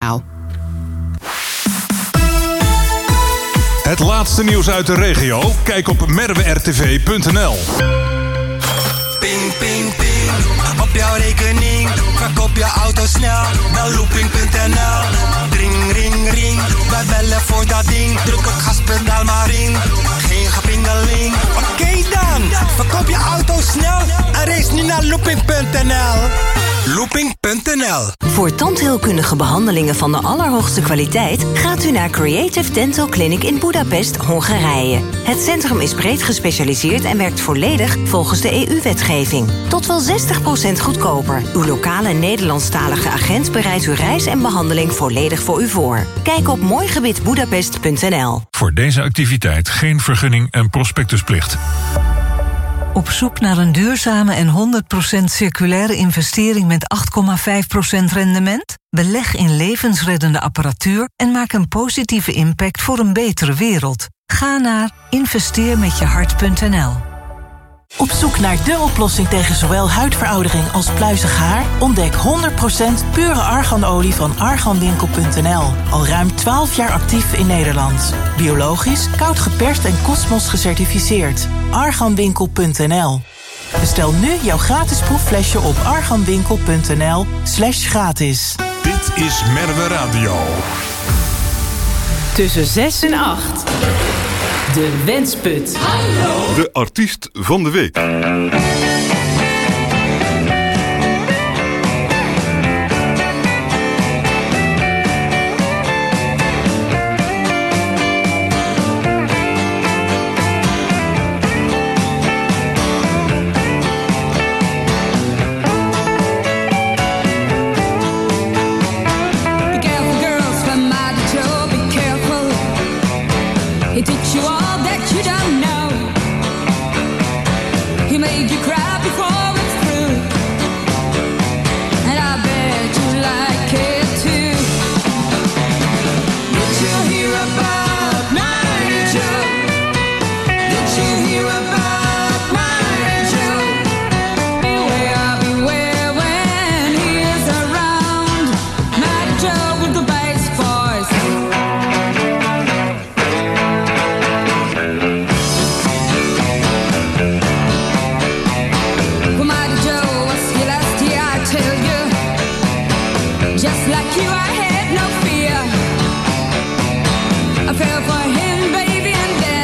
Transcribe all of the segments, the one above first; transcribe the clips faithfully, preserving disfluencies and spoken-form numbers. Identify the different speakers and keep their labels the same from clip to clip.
Speaker 1: Het laatste nieuws uit de regio? Kijk op merwe r t v punt n l.
Speaker 2: Ping, ping, ping. Op jouw rekening. Verkoop je auto snel. Bel looping punt n l. Ring, ring, ring. Wij bellen voor dat ding. Druk het gaspedaal maar in. Geen gepingeling. Oké okay dan. Verkoop je auto snel. En race nu naar looping punt n l. looping punt n l.
Speaker 3: Voor tandheelkundige behandelingen van de allerhoogste kwaliteit gaat u naar Creative Dental Clinic in Budapest, Hongarije. Het centrum is breed gespecialiseerd en werkt volledig volgens de E U-wetgeving. Tot wel zestig procent goedkoper. Uw lokale Nederlandstalige agent bereidt uw reis en behandeling volledig voor u voor. Kijk op mooigebied budapest punt n l.
Speaker 1: Voor deze activiteit geen vergunning en prospectusplicht.
Speaker 4: Op zoek naar een duurzame en honderd procent circulaire investering met acht komma vijf procent rendement? Beleg in levensreddende apparatuur en maak een positieve impact voor een betere wereld. Ga naar investeer met je hart punt n l.
Speaker 5: Op zoek naar de oplossing tegen zowel huidveroudering als pluizig haar? Ontdek honderd procent pure arganolie van arganwinkel punt n l. Al ruim twaalf jaar actief in Nederland. Biologisch, koud geperst en Cosmos gecertificeerd. arganwinkel punt n l. Bestel nu jouw gratis proefflesje op arganwinkel punt n l slash gratis.
Speaker 1: Dit is Merwe Radio.
Speaker 6: Tussen zes en acht. De Wensput. Hallo.
Speaker 7: De artiest van de week.
Speaker 8: He teach you all that you don't know. He made you cry before it's through. And I bet you like it too. Did you hear about Nigel? Did you hear about Nigel? Beware, beware when he is around. Nigel with the bass voice. Just like you, I had no fear. I fell for him, baby, and then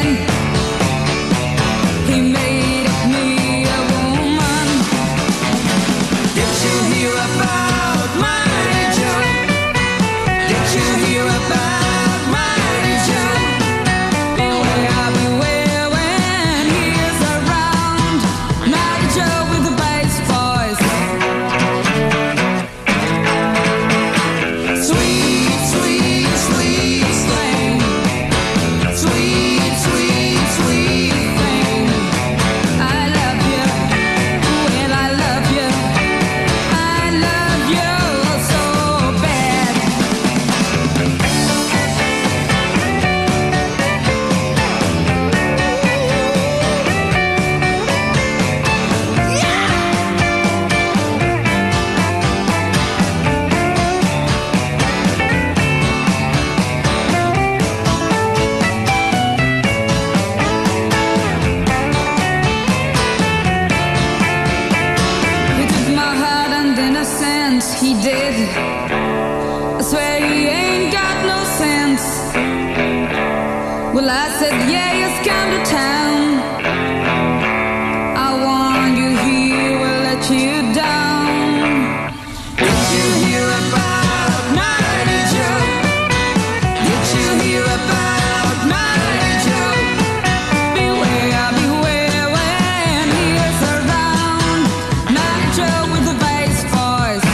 Speaker 8: he made me a woman. Did you hear about my Joe? Did you hear about my Joe? Beware, beware when he is around. My Joe with the bass voice. Sweet, sweet, sweet thing. Sweet, sweet, sweet thing. I love you. Well, I love you. I love you so bad. He took my heart and innocence, he did. I swear he ain't got no sense. Well, I said, yeah, he's come to town. I warned you, he will let you down. Did you hear about Nigel? Did you hear about Nigel? Beware, beware when he is around. Nigel with the bass voice.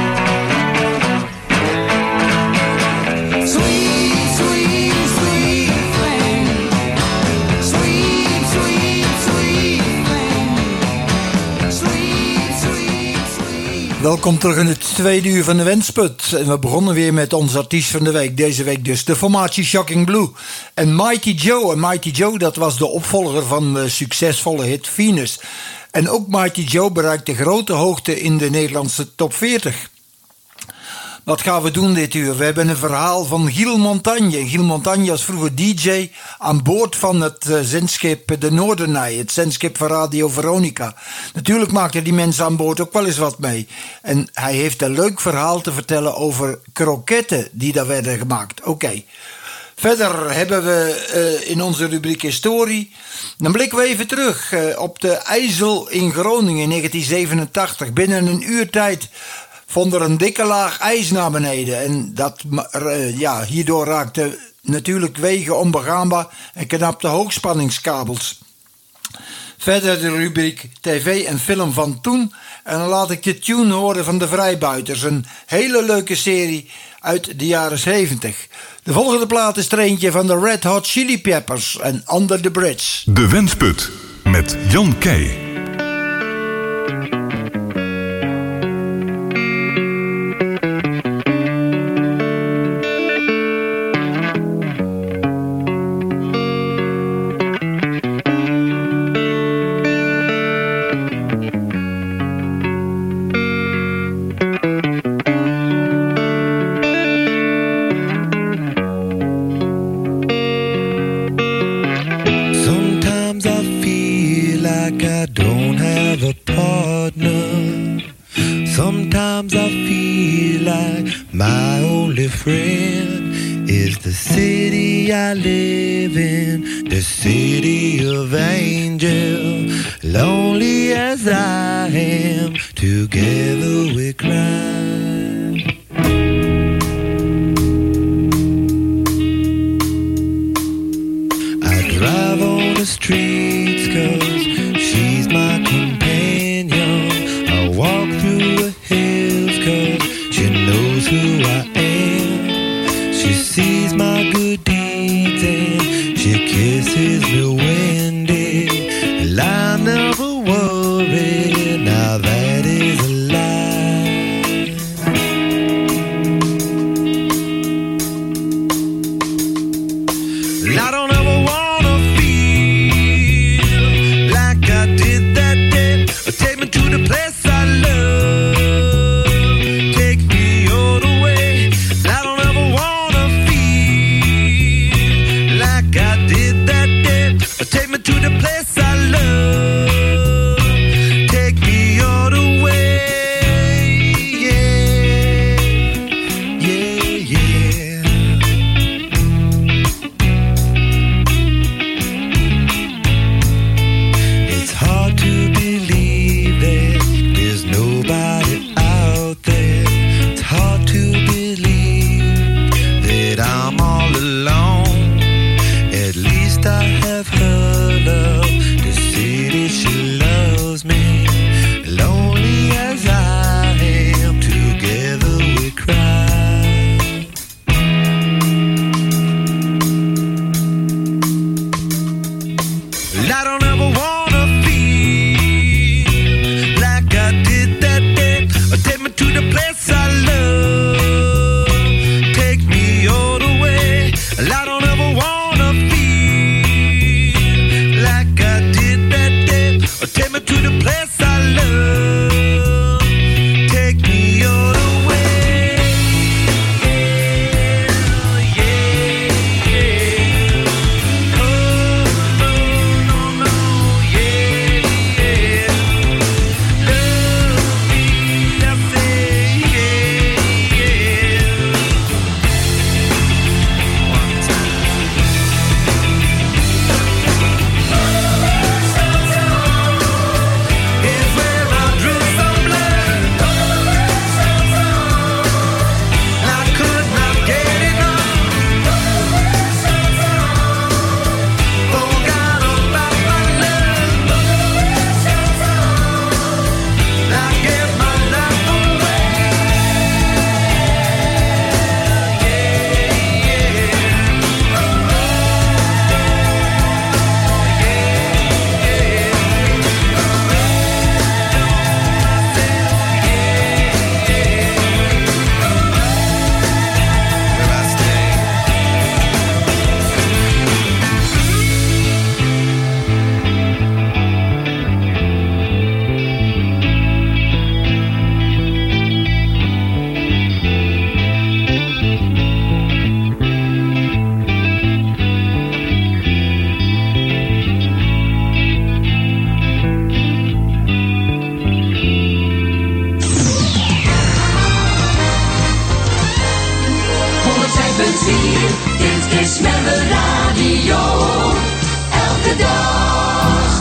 Speaker 8: Sweet, sweet, sweet thing. Sweet, sweet, sweet thing. Sweet, sweet, sweet.
Speaker 9: Welkom terug in het tweede uur van de Wensput. En we begonnen weer met onze artiest van de week. Deze week dus de formatie Shocking Blue. En Mighty Joe. En Mighty Joe, dat was de opvolger van de succesvolle hit Venus. En ook Mighty Joe bereikte grote hoogte in de Nederlandse top veertig. Wat gaan we doen dit uur? We hebben een verhaal van Giel Montagne. Giel Montagne was vroeger D J aan boord van het uh, zendschip de Noordernij, het zendschip van Radio Veronica. Natuurlijk maakte die mensen aan boord ook wel eens wat mee. En hij heeft een leuk verhaal te vertellen over kroketten die daar werden gemaakt. Oké. Okay. Verder hebben we uh, in onze rubriek Historie. Dan blikken we even terug uh, op de IJssel in Groningen in negentien zevenentachtig. Binnen een uur tijd vond er een dikke laag ijs naar beneden. En dat, uh, ja, hierdoor raakten natuurlijk wegen onbegaanbaar en knapte hoogspanningskabels. Verder de rubriek tv en film van toen. En dan laat ik de tune horen van de Vrijbuiters. Een hele leuke serie uit de jaren zeventig. De volgende plaat is er eentje van de Red Hot Chili Peppers en Under the Bridge.
Speaker 1: De Wensput met Jan Keij.
Speaker 7: Sometimes I feel like my only friend is the city I live in, the city of angels. Lonely as I am, together we cry. I drive on the streets 'cause she's my companion. I walk through the hills 'cause she knows who I am. She sees my good deeds and she kisses me when and I never worry, now that is a lie. And I don't ever wanna feel like I did that day. Take me to the place I love, take me all the way. And I don't ever wanna feel like I did that day.
Speaker 8: plezier. Dit is Merwe Radio. Elke dag.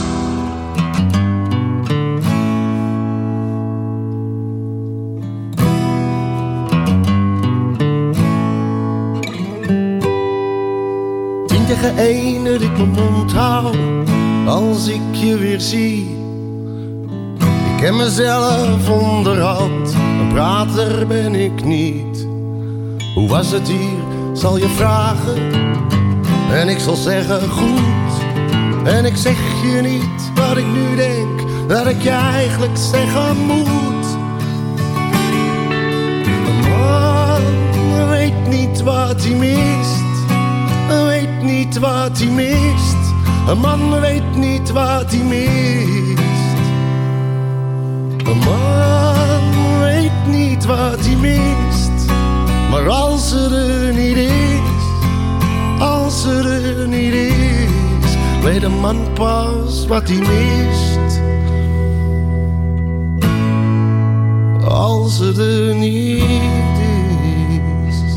Speaker 10: Tien tegen één dat ik mijn mond hou als ik je weer zie. Ik ken mezelf onderhand, een prater ben ik niet. Hoe was het hier, zal je vragen, en ik zal zeggen goed. En ik zeg je niet wat ik nu denk, dat ik je eigenlijk zeggen moet. Een man weet niet wat hij mist, weet niet wat hij mist. Een man weet niet wat hij mist. Een man weet niet wat hij mist. Maar als ze er niet is, als ze er niet is, weet een man pas wat hij mist. Als ze er niet is.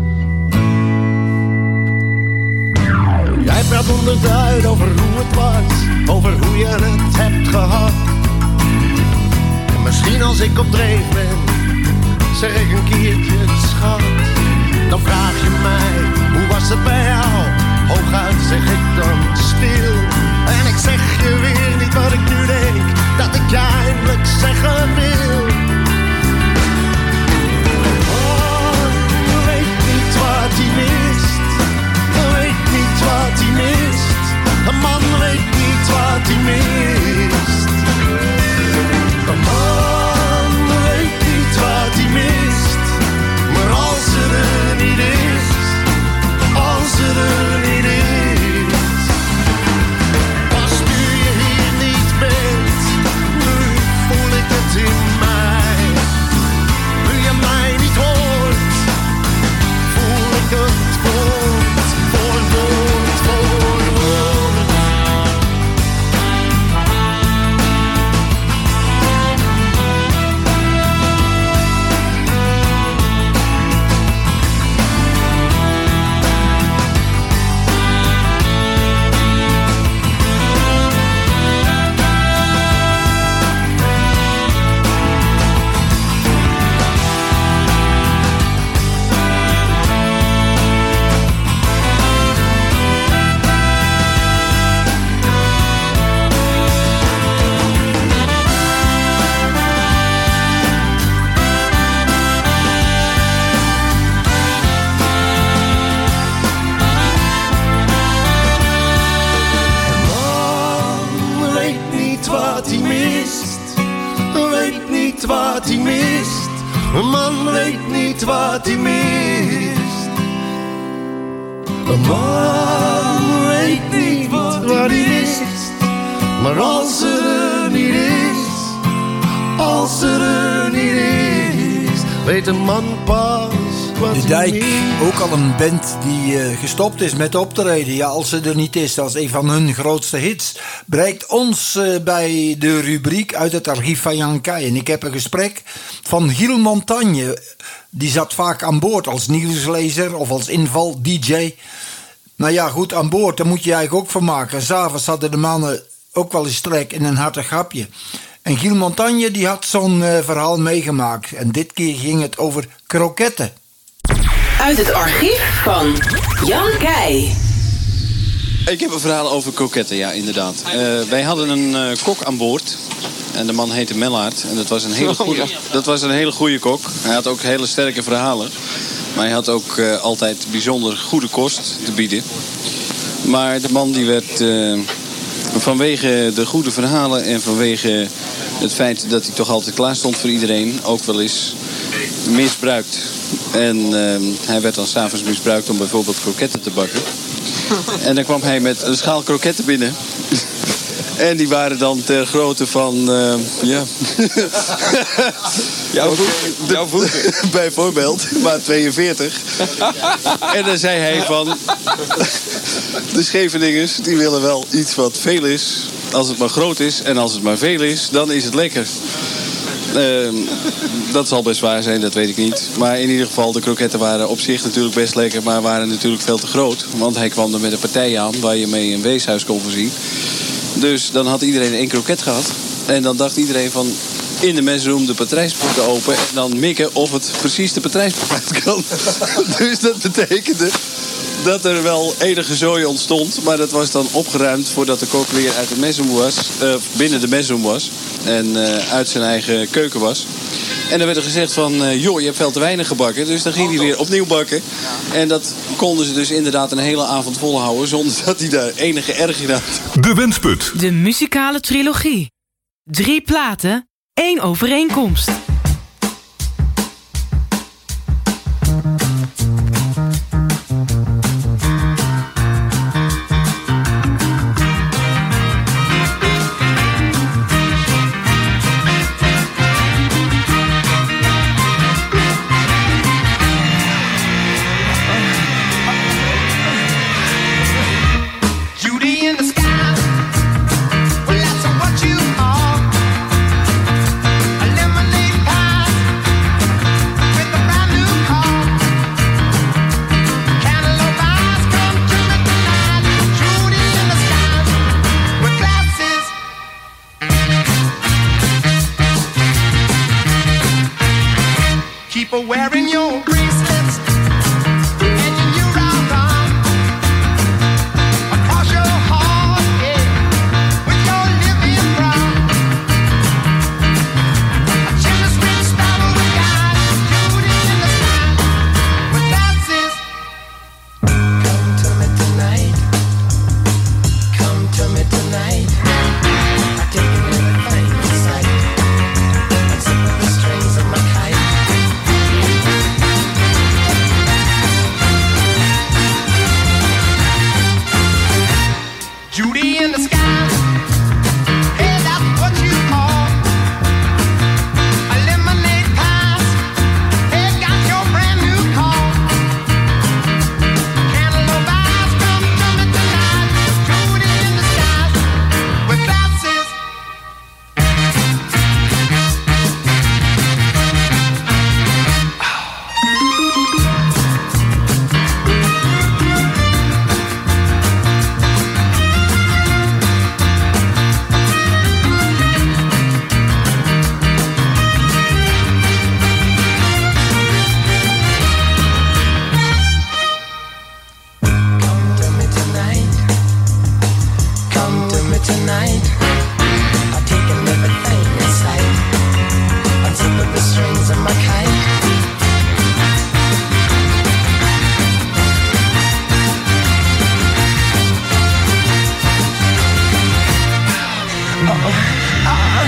Speaker 10: Jij praat onderduid over hoe het was, over hoe je het hebt gehad. En misschien als ik op dreef ben, zeg ik een keertje schat. Dan vraag je mij, hoe was het bij jou? Hooguit zeg ik dan stil. En ik zeg je weer niet wat ik nu denk, dat ik je eindelijk zeggen wil. Oh, weet niet wat hij mist, weet niet wat hij mist. Een man weet niet wat hij mist. Een man weet niet wat hij mist. Maar als er er niet is, als er er niet is. Pas nu je hier niet bent, nu voel ik het in mij. Nu je mij niet hoort, voel ik het woord voor woord voor woord. Wat hij mist, een man weet niet wat hij mist. Een man weet niet wat hij mist. Maar als er er niet is, als er er niet is, weet een man pas wat
Speaker 9: De
Speaker 10: hij
Speaker 9: Dijk,
Speaker 10: mist.
Speaker 9: ook al een band die uh, gestopt is met optreden. Ja, als ze er niet is, dat is een van hun grootste hits. Bereikt ons uh, bij de rubriek uit het archief van Jan Keij. En ik heb een gesprek van Giel Montagne. Die zat vaak aan boord als nieuwslezer of als inval-D J. Nou ja, goed, aan boord, daar moet je eigenlijk ook van maken. 's Avonds hadden de mannen ook wel eens trek in een hartig grapje. En Giel Montagne die had zo'n uh, verhaal meegemaakt. En dit keer ging het over kroketten.
Speaker 6: Uit het archief van Jan Keij.
Speaker 11: Ik heb een verhaal over kroketten, ja, inderdaad. Uh, wij hadden een uh, kok aan boord. En de man heette Mellaert. En dat was een hele goede, dat was een hele goede kok. Hij had ook hele sterke verhalen. Maar hij had ook uh, altijd bijzonder goede kost te bieden. Maar de man die werd uh, vanwege de goede verhalen en vanwege het feit dat hij toch altijd klaar stond voor iedereen, ook wel eens misbruikt. En uh, hij werd dan 's avonds misbruikt om bijvoorbeeld kroketten te bakken. En dan kwam hij met een schaal kroketten binnen. En die waren dan ter grootte van, uh, ja... jouw voeten. Jouw voeten. Bijvoorbeeld, maat tweeënveertig. En dan zei hij van... de Scheveningers, die willen wel iets wat veel is. Als het maar groot is en als het maar veel is, dan is het lekker. Uh, dat zal best waar zijn, dat weet ik niet. Maar in ieder geval, de kroketten waren op zich natuurlijk best lekker, maar waren natuurlijk veel te groot. Want hij kwam er met een partij aan waar je mee een weeshuis kon voorzien. Dus dan had iedereen één kroket gehad. En dan dacht iedereen van, in de mesroom de patrijspoorten open en dan mikken of het precies de patrijspoort kan. Dus dat betekende dat er wel enige zooi ontstond. Maar dat was dan opgeruimd voordat de kok weer uit de mesroom was. Uh, binnen de mesroom was. En uh, uit zijn eigen keuken was. En dan werd er gezegd van, uh, joh, je hebt veel te weinig gebakken. Dus dan ging hij weer opnieuw bakken. En dat konden ze dus inderdaad een hele avond volhouden zonder dat hij daar enige erg in had.
Speaker 1: De Wensput.
Speaker 12: De muzikale trilogie. Drie platen, één overeenkomst.
Speaker 10: Wearing your bracelets and your new round arm across your heart, yeah, with your living brown. A chemistry star with God, beauty in the sky, with glasses. Come to me tonight, come to me tonight. I take everything in sight, except for the strings of my kite. Judy in the sky, hey, that's what you call a lemonade pass. Hey, got your brand new car. Cantaloupe eyes, come to me tonight. Judy in the sky, with glasses. Tonight, I've taken everything in sight, unzipping the strings of my kite. Uh-oh. Uh-oh.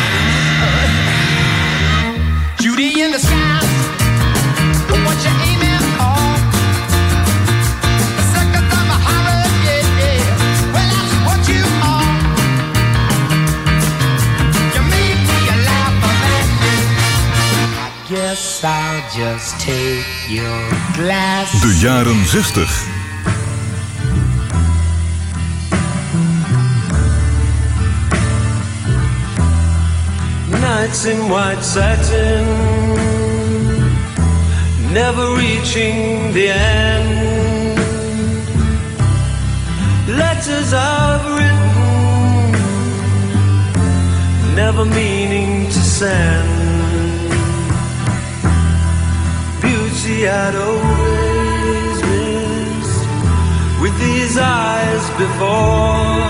Speaker 10: Uh-oh. Judy in the sky, what you aiming for? The circus of a horror, yeah, yeah. Well, that's what you are. Guess I'll just take your glass.
Speaker 1: De jaren zestig.
Speaker 13: Nights in white satin, never reaching the end. Letters I've written, never meaning to send. I'd always missed with these eyes before.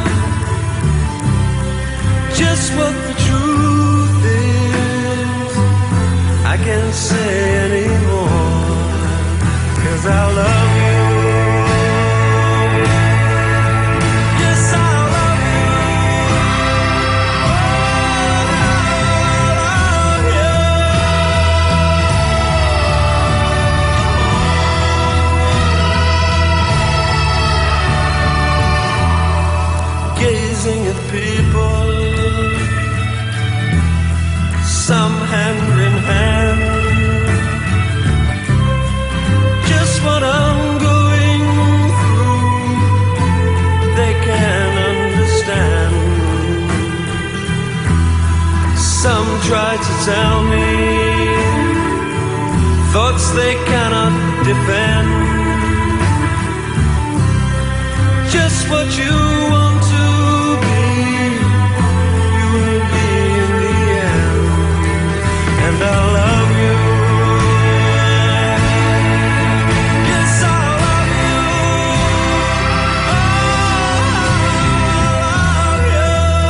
Speaker 13: Just what the truth is, I can't say anymore, 'cause I love you. Yes, I love you. Gazing at people, some hand in hand, just what I'm good tell me thoughts they cannot defend. Just what you want to be, you will be in the end. And I love you. Yes, I love you. Oh, I love you.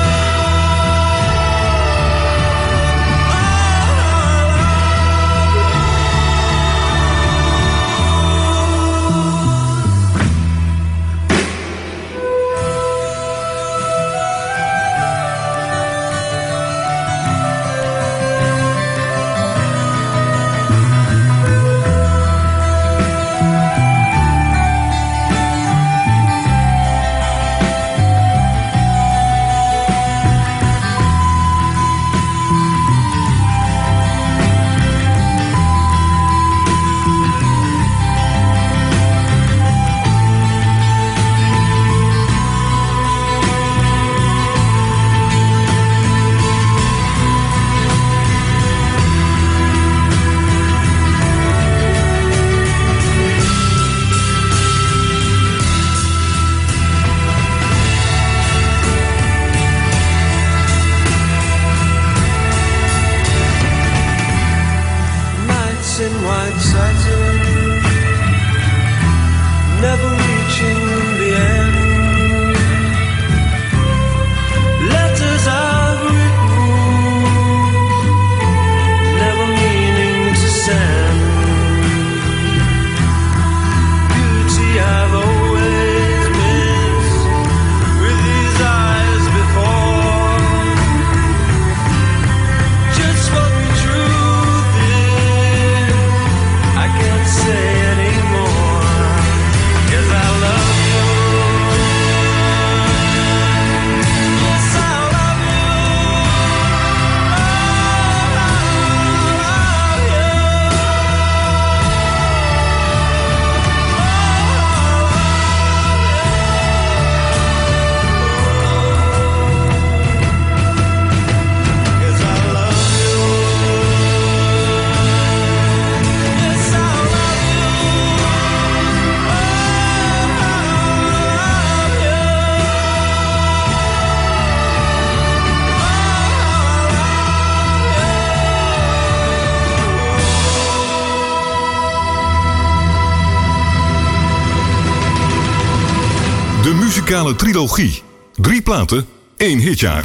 Speaker 13: In white satin, never reaching the end. Letters I've written, never meaning to send. Beauty I've always missed with these eyes before. Just what the truth is, I can't say anymore, 'cause I love you. Yes, I love you. Oh, I love you. Yes, I love you. Yes, I love you.
Speaker 1: De muzikale trilogie. Drie platen, één hitjaar.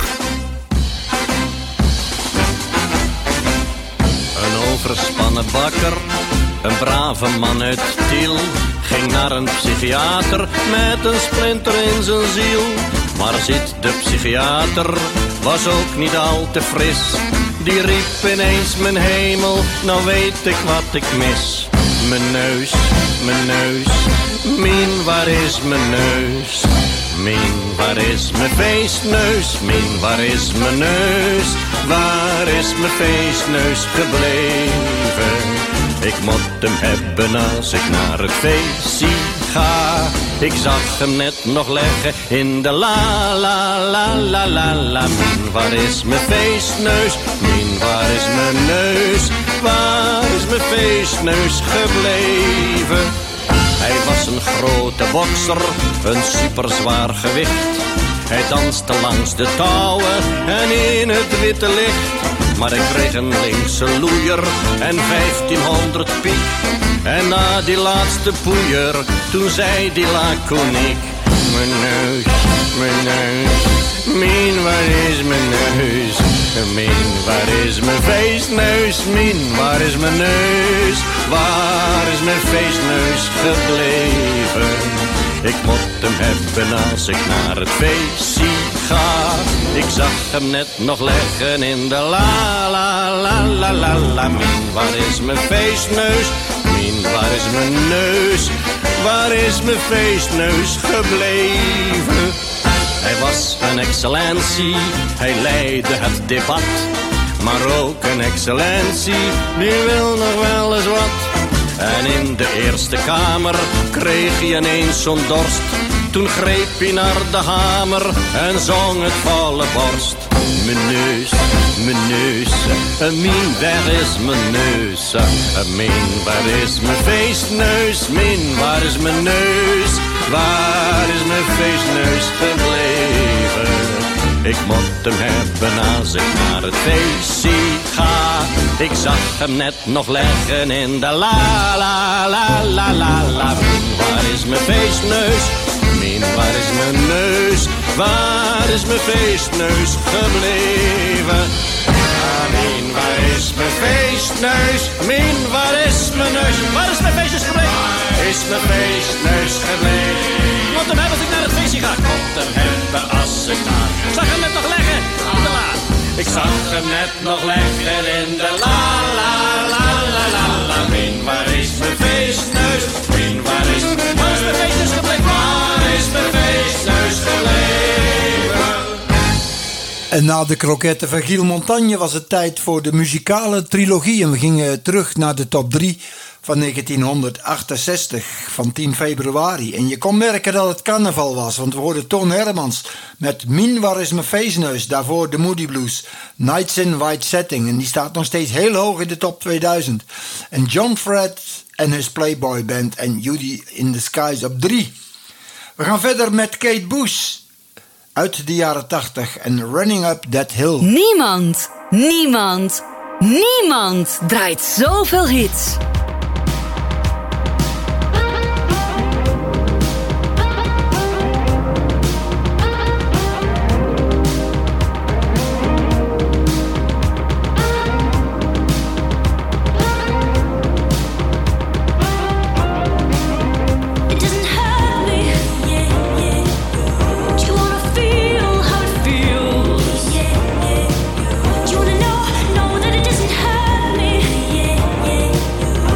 Speaker 14: Een overspannen bakker, een brave man uit Tiel, ging naar een psychiater met een splinter in zijn ziel. Maar zit de psychiater, was ook niet al te fris. Die riep ineens: mijn hemel, nou weet ik wat ik mis. Mijn neus, mijn neus, Mien, waar is mijn neus? Mien, waar is mijn feestneus? Mien, waar is mijn neus? Waar is mijn feestneus gebleven? Ik moet hem hebben als ik naar het feestje ga. Ik zag hem net nog leggen in de la la la la la la. Mien, waar is mijn feestneus? Mien, waar is mijn neus? Waar is mijn feestneus gebleven? Hij was een grote bokser, een superzwaar gewicht. Hij danste langs de touwen en in het witte licht. Maar ik kreeg een linkse loeier en vijftienhonderd piek. En na die laatste poeier, toen zei die laconiek: mijn neus, mijn neus, Mien, waar is mijn neus? Mien, waar is mijn feestneus? Mien, waar is mijn neus? Waar is mijn feestneus gebleven? Ik moet hem hebben als ik naar het feestje ga. Ik zag hem net nog leggen in de la la la la la la. Mien, waar is mijn feestneus? Mien, waar is mijn neus? Waar is mijn feestneus gebleven? Hij was een excellentie, hij leidde het debat. Maar ook een excellentie, die wil nog wel eens wat. En in de Eerste Kamer kreeg hij ineens zo'n dorst. Toen greep hij naar de hamer en zong het volle borst. Mijn neus, mijn neus, min, waar is mijn neus? Min, waar is mijn feestneus? Min, waar is mijn neus? Waar is mijn feestneus gebleven? Ik moet hem hebben als ik naar het feestje ga. Ik zag hem net nog leggen in de la la la la la la. Min, waar is mijn feestneus? Min, waar is mijn neus? Waar is mijn feestneus gebleven? Ah, Min, waar is mijn feestneus? Min, waar is mijn neus? Waar is mijn feestneus gebleven? Waar is mijn feestneus gebleven? Moet hem hebben als ik naar het feestje ga. Moet hem hebben als ik naar. Ik zag hem net nog leggen in de la. Ik zag hem net nog leggen in de la la la la la la. Min, waar is mijn feestneus? Min, waar is waar is mijn feestneus gebleven? Waar is mijn feestneus gebleven?
Speaker 9: En na de kroketten van Giel Montagne was het tijd voor de muzikale trilogie. En we gingen terug naar de top drie van negentienhonderdachtenzestig, van tien februari. En je kon merken dat het carnaval was, want we hoorden Toon Hermans met Min, waar is mijn feestneus? Daarvoor de Moody Blues, Nights in White Setting. En die staat nog steeds heel hoog in de top tweeduizend. En John Fred en his Playboy Band en Judy in the Skies op drie. We gaan verder met Kate Bush uit de jaren tachtig en Running Up That Hill.
Speaker 3: Niemand, niemand, niemand draait zoveel hits.
Speaker 8: You wanna know, know that it doesn't hurt me.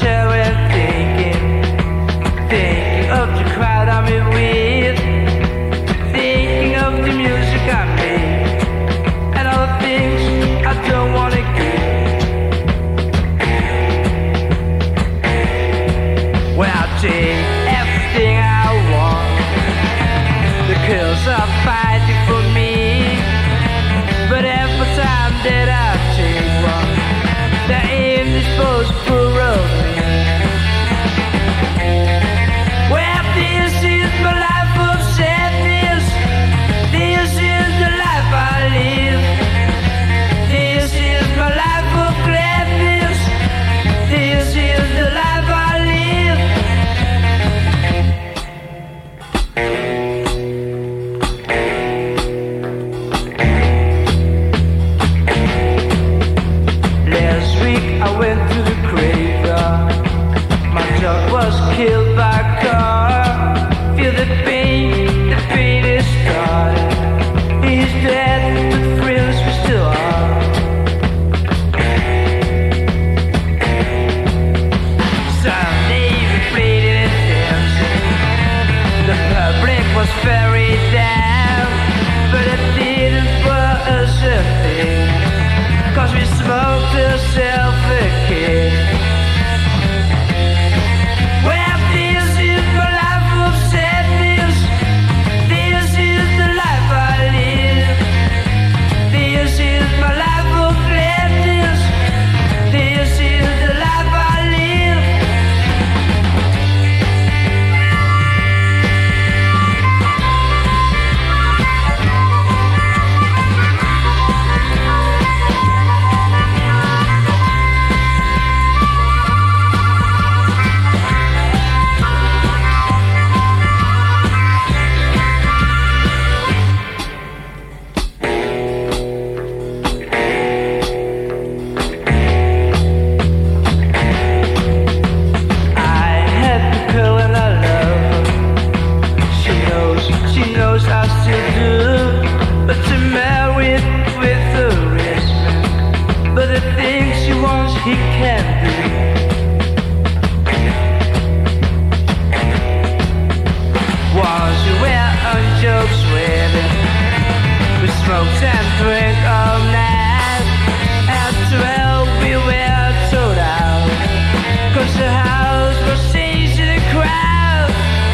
Speaker 13: hotel and thinking, thinking of the crowd I'm in with, thinking of the music I made, and all the things I don't wanna give. Well, I'll take everything I want. The girls are fighting for me, but every time that I take one, they're in disposable of me. Well, this is my life of sadness. This is the life I live. This is my life of gladness. This is the life I live. Last week I went to the graveyard. My dog was killed by a car. Feel the pain, the pain is started. He's dead, but friends we still are. Sunday we played it and dancing. The public was very down, but it didn't for us a thing, 'cause we smoked ourselves a kick. Well, this is my life of sadness. This is the life I live. This is my life of gladness. This is the life I live. I had the girl and I love her. She knows, she knows I still do. But to marry with the risk. But the things she wants he can't do. Once you wear on Joe's wedding, we smoked and drank all night. At twelve we were sold out, 'cause the house was changing the crowd.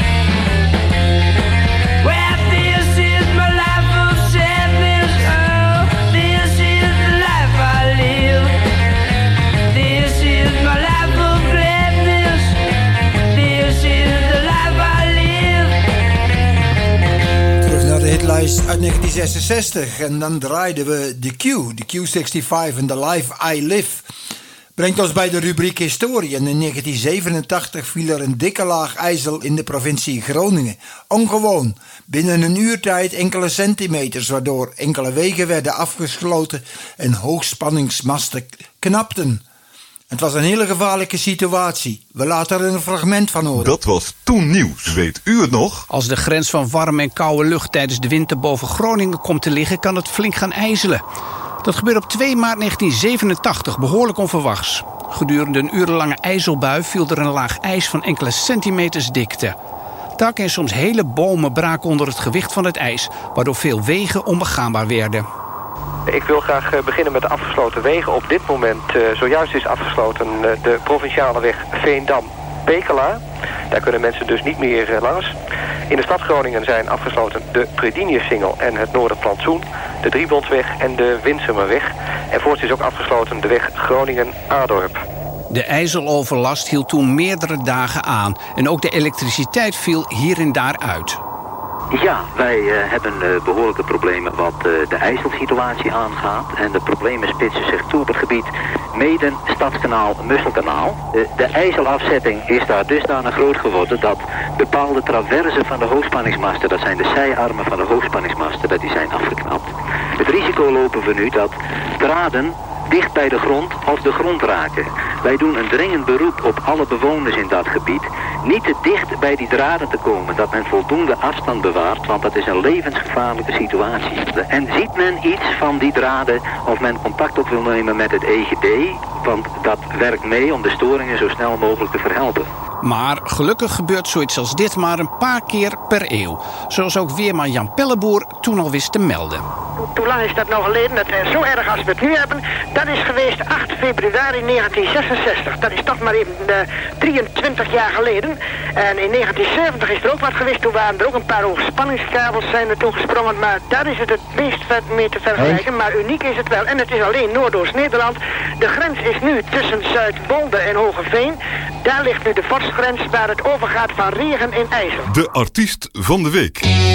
Speaker 13: Well, this is my life of sadness. Oh, this is the life I live. This is my life of gladness. This is the life I live.
Speaker 9: Terug naar de hitlijst uit negentien zesenzestig. En dan draaiden we de Q, de Q vijfenzestig en The Life I Live. Brengt ons bij de rubriek historie. En in negentien zevenentachtig viel er een dikke laag ijzel in de provincie Groningen. Ongewoon. Binnen een uurtijd enkele centimeters, waardoor enkele wegen werden afgesloten en hoogspanningsmasten knapten. Het was een hele gevaarlijke situatie. We laten er een fragment van horen.
Speaker 15: Dat was toen nieuws, weet u het nog?
Speaker 16: Als de grens van warme en koude lucht tijdens de winter boven Groningen komt te liggen, kan het flink gaan ijzelen. Dat gebeurde op twee maart negentien zevenentachtig, behoorlijk onverwachts. Gedurende een urenlange ijzelbui viel er een laag ijs van enkele centimeters dikte. Takken en soms hele bomen braken onder het gewicht van het ijs, waardoor veel wegen onbegaanbaar werden.
Speaker 17: Ik wil graag beginnen met de afgesloten wegen. Op dit moment, uh, zojuist is afgesloten uh, de provinciale weg Veendam-Pekela. Daar kunnen mensen dus niet meer uh, langs. In de stad Groningen zijn afgesloten de Prediniussingel en het Noorderplantsoen, de Driebondsweg en de Winsumerweg. En voorts is ook afgesloten de weg Groningen-Adorp.
Speaker 16: De ijzeloverlast hield toen meerdere dagen aan en ook de elektriciteit viel hier en daar uit.
Speaker 18: Ja, wij uh, hebben uh, behoorlijke problemen wat uh, de IJsselsituatie aangaat. En de problemen spitsen zich toe op het gebied Meden, Stadskanaal, Musselkanaal. Uh, de IJsselafzetting is daar dusdanig groot geworden dat bepaalde traversen van de hoogspanningsmasten, dat zijn de zijarmen van de hoogspanningsmasten, dat die zijn afgeknapt. Het risico lopen we nu dat draden dicht bij de grond of de grond raken. Wij doen een dringend beroep op alle bewoners in dat gebied niet te dicht bij die draden te komen, dat men voldoende afstand bewaart, want dat is een levensgevaarlijke situatie. En ziet men iets van die draden of men contact op wil nemen met het E G D, want dat werkt mee om de storingen zo snel mogelijk te verhelpen.
Speaker 16: Maar gelukkig gebeurt zoiets als dit maar een paar keer per eeuw. Zoals ook weerman Jan Pelleboer toen al wist te melden.
Speaker 19: Hoe lang is dat nou geleden? Dat uh, zo erg als we het nu hebben, dat is geweest acht februari negentien zesenzestig. Dat is toch maar even uh, drieëntwintig jaar geleden. En in negentien zeventig is er ook wat geweest. Toen waren er ook een paar hoogspanningskabels zijn er toen gesprongen. Maar daar is het het meest ver mee te vergelijken. Maar uniek is het wel. En het is alleen Noordoost-Nederland. De grens is nu tussen Zuidwolde en Hogeveen. Daar ligt nu de vorstgrens waar het overgaat van regen in ijzer.
Speaker 1: De artiest van de week.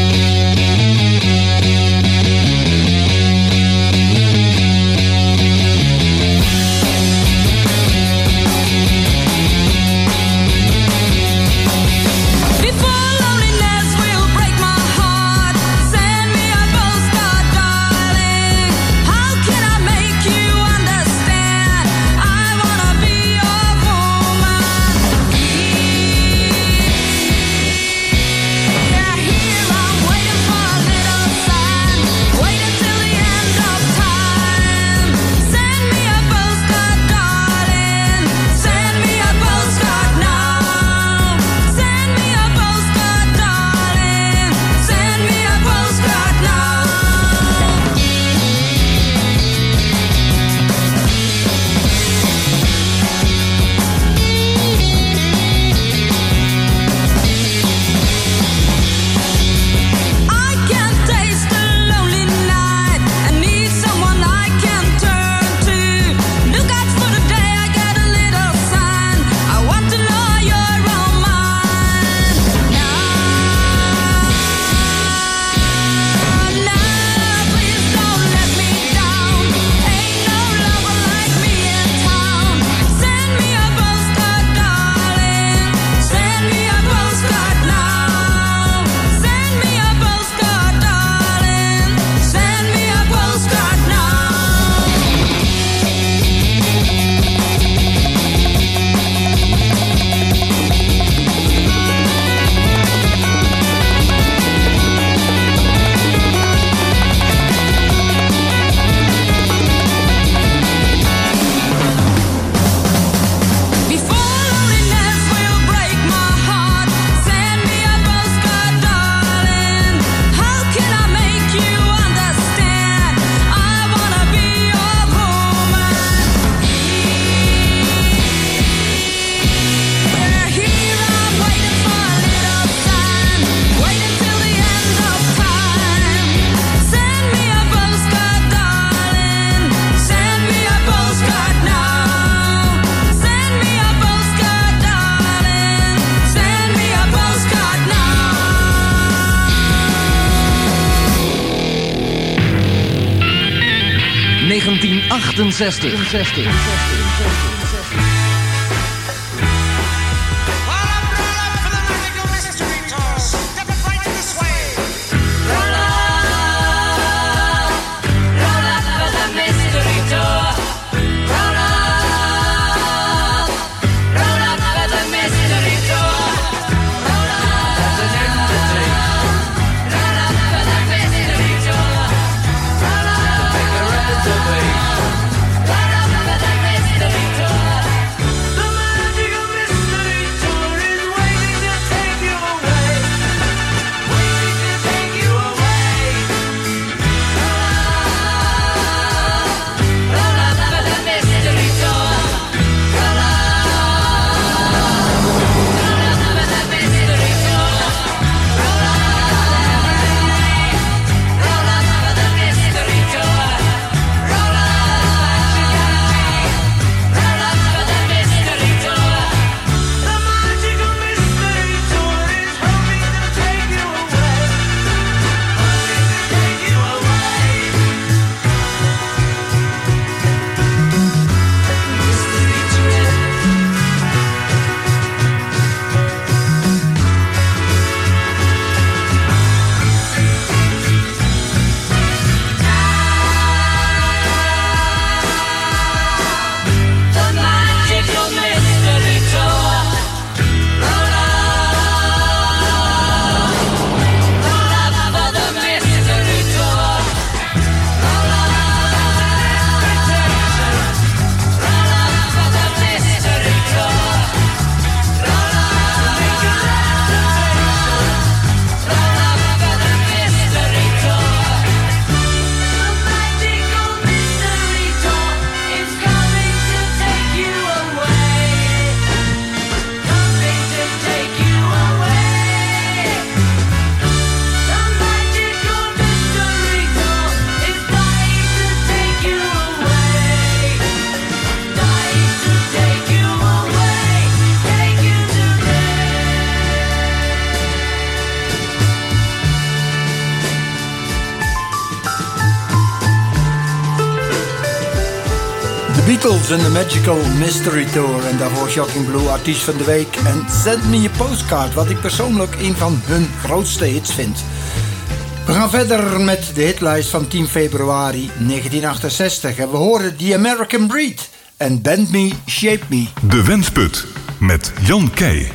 Speaker 6: negentien achtenzestig.
Speaker 8: Roll up for the mystery tour.
Speaker 9: Beatles en de Magical Mystery Tour. En daarvoor Shocking Blue, artiest van de week. En Send Me a Postcard, wat ik persoonlijk een van hun grootste hits vind. We gaan verder met de hitlijst van tien februari negentien achtenzestig. En we horen The American Breed en Bend Me, Shape Me.
Speaker 1: De Wensput met Jan Keij.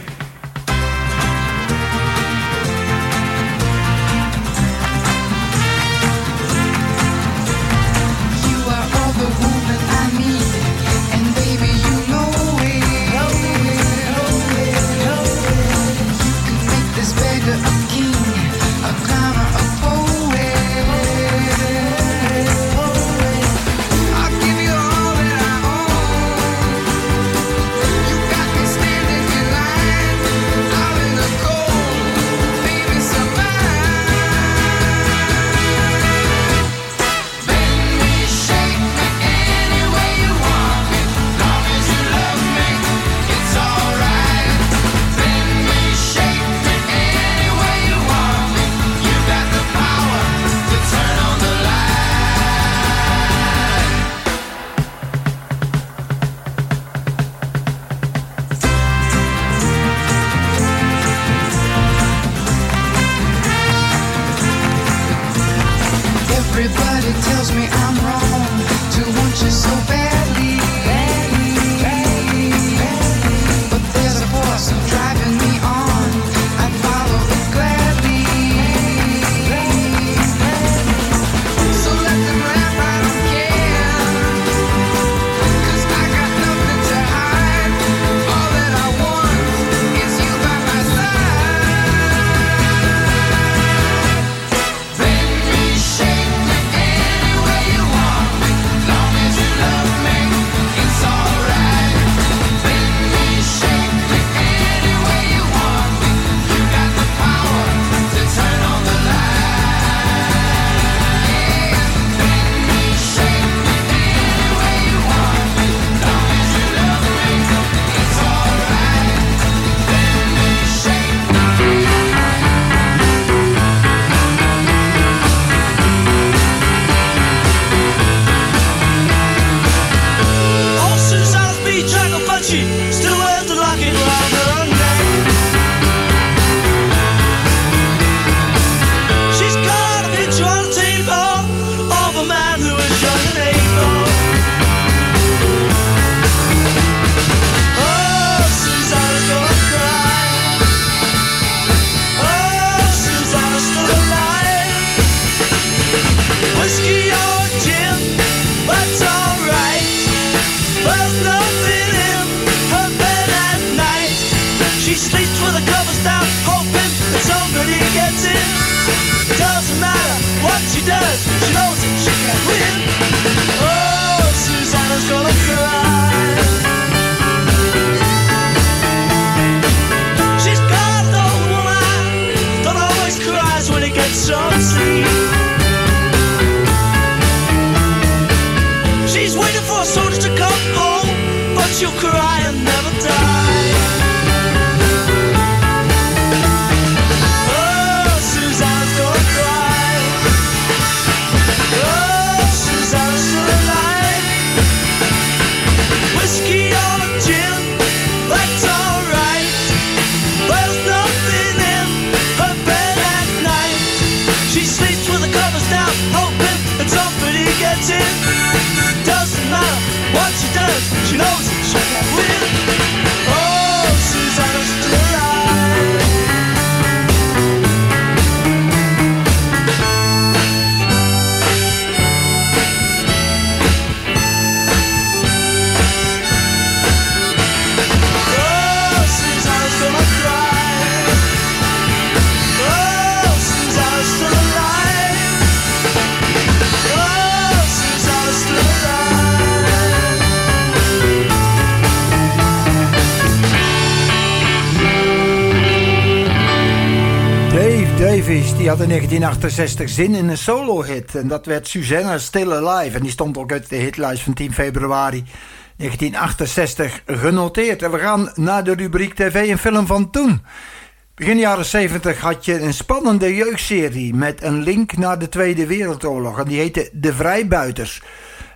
Speaker 9: Die had in negentien achtenzestig zin in een solo-hit. En dat werd Susanna Still Alive. En die stond ook uit de hitlijst van tien februari negentien achtenzestig genoteerd. En we gaan naar de rubriek T V en film van toen. Begin jaren zeventig had je een spannende jeugdserie met een link naar de Tweede Wereldoorlog. En die heette De Vrijbuiters.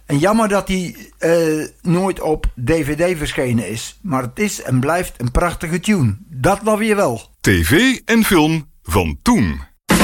Speaker 9: En jammer dat hij uh, nooit op D V D verschenen is. Maar het is en blijft een prachtige tune. Dat wel weer wel.
Speaker 1: T V en film van toen.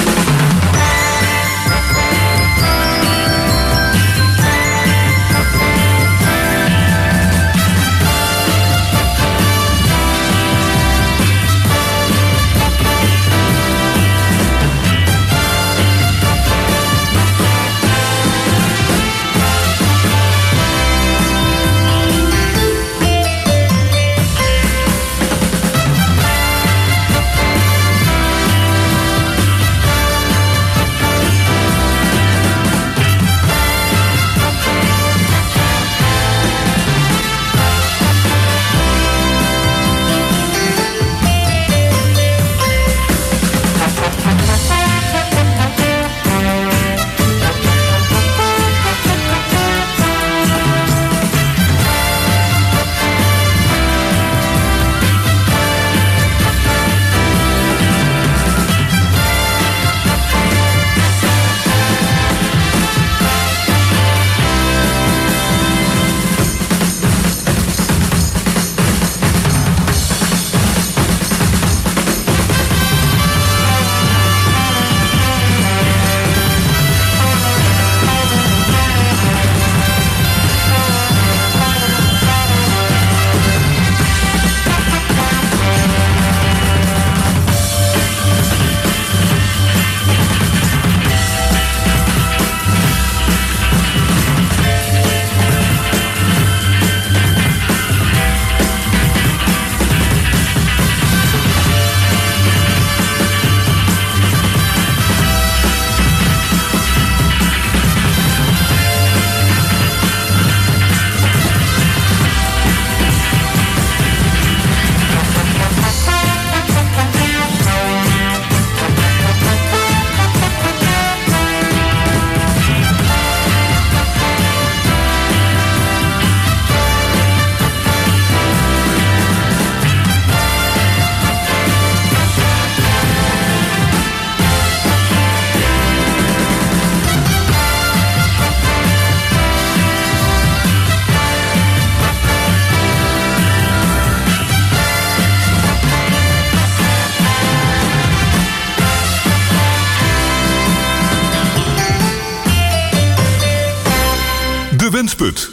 Speaker 1: Wensput.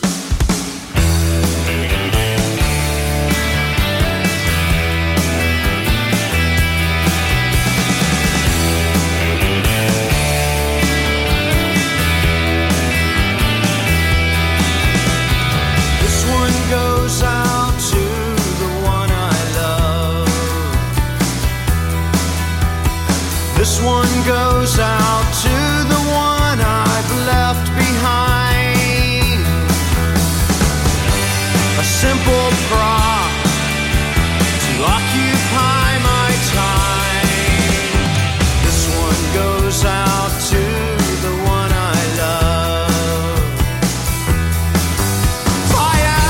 Speaker 10: This one goes out to the one I love. This one goes out to the one I've left behind. A simple prop to occupy my time. This one goes out to the one I love. Fire!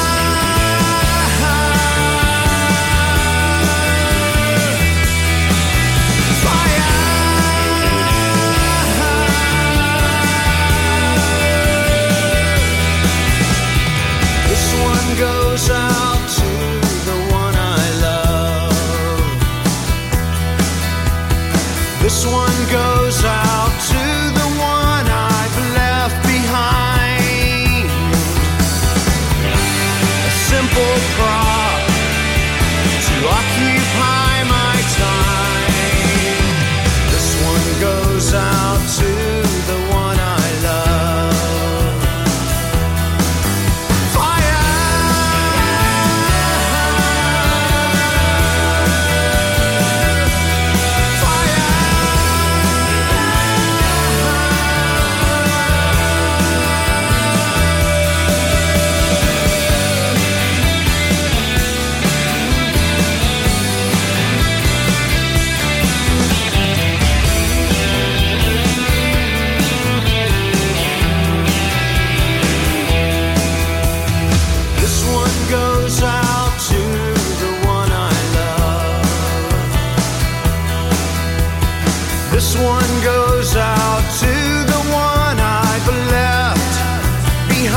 Speaker 10: Fire! This one goes out to the one I love. This one goes out to the one I've left behind. A simple prop to occupy my time. This one goes out to the one I love. Fire! This one goes out to the one I love. This one goes out to the one I've left behind.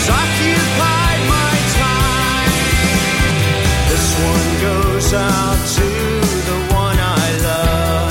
Speaker 10: has occupied my time. This one goes out to the one I love.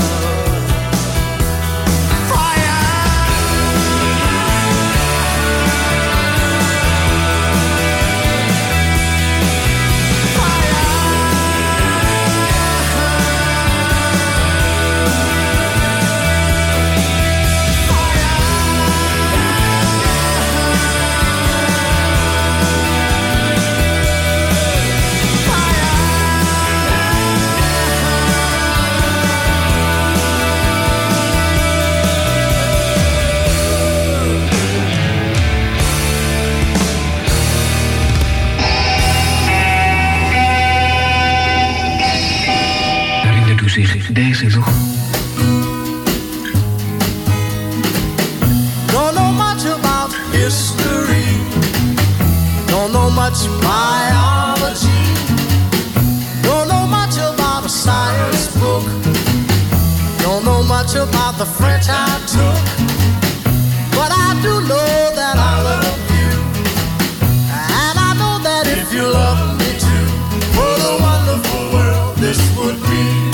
Speaker 20: Zich deze nog?
Speaker 10: Don't know much about history. Don't know much biology. Don't know much about a science book. Don't know much about the French I took. But I do know that I love you. And I know that if you love me too, what a wonderful world this would be.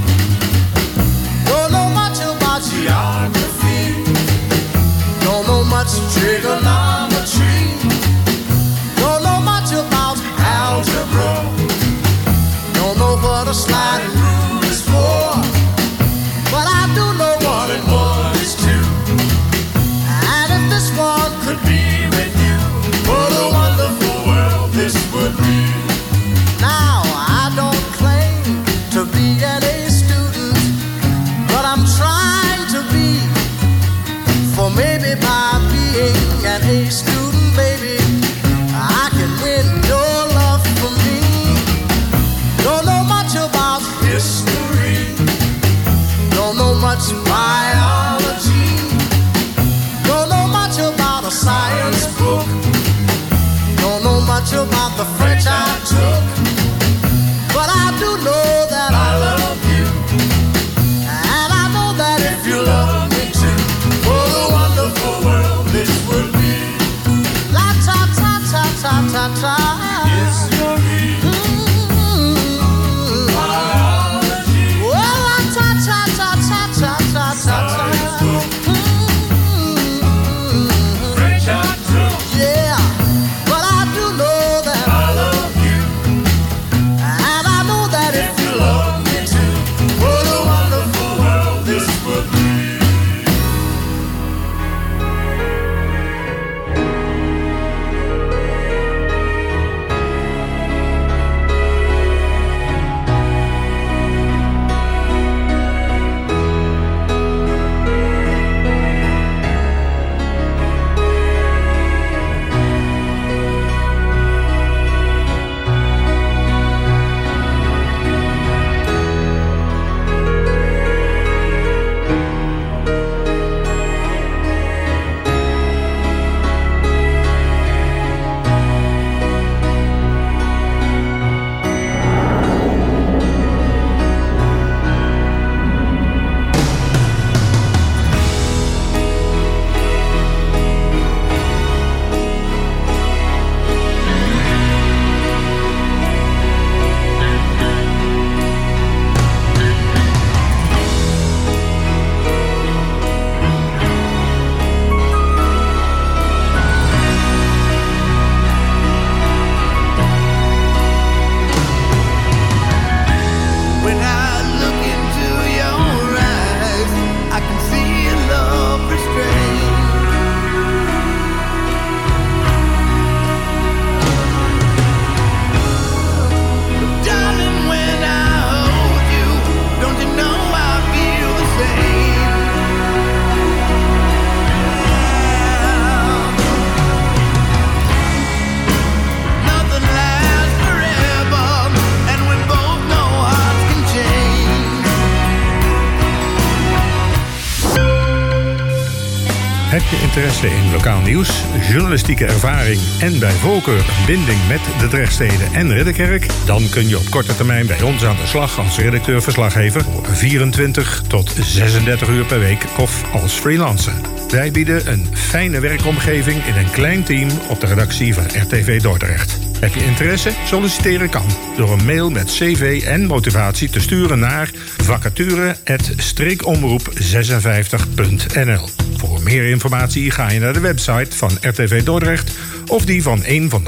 Speaker 10: Geography. Don't know much trigonometry. Don't know much about algebra. Don't know what a sliding rule is for. But I do know one and one is two. And if this one could be with you, what a wonderful world this would be. Now I don't claim to be an A student, but I'm trying to be. For maybe by being an A student, baby, I can win your love for me. Don't know much about history. Don't know much biology. Don't know much about a science book. Don't know much about the French I took. But I do know that I love you. And I know that if you love me too, what a wonderful world this would be. La ta ta ta ta ta ta. History. Mm-hmm. Biology. Well, la ta ta ta ta ta ta ta ta. Mm-hmm. French I took. Yeah, but I do know that I love you. And I know that if you love me too, what a wonderful world this would be.
Speaker 20: interesse in lokaal nieuws, journalistieke ervaring en bij voorkeur een binding met de Drechtsteden en Ridderkerk? Dan kun je op korte termijn bij ons aan de slag als redacteur-verslaggever voor vierentwintig tot zesendertig uur per week of als freelancer. Wij bieden een fijne werkomgeving in een klein team op de redactie van R T V Dordrecht. Heb je interesse? Solliciteren kan door een mail met cv en motivatie te sturen naar vacature apenstaartje streekomroep zesenvijftig punt n l. Voor meer informatie ga je naar de website van R T V Dordrecht of die van een van de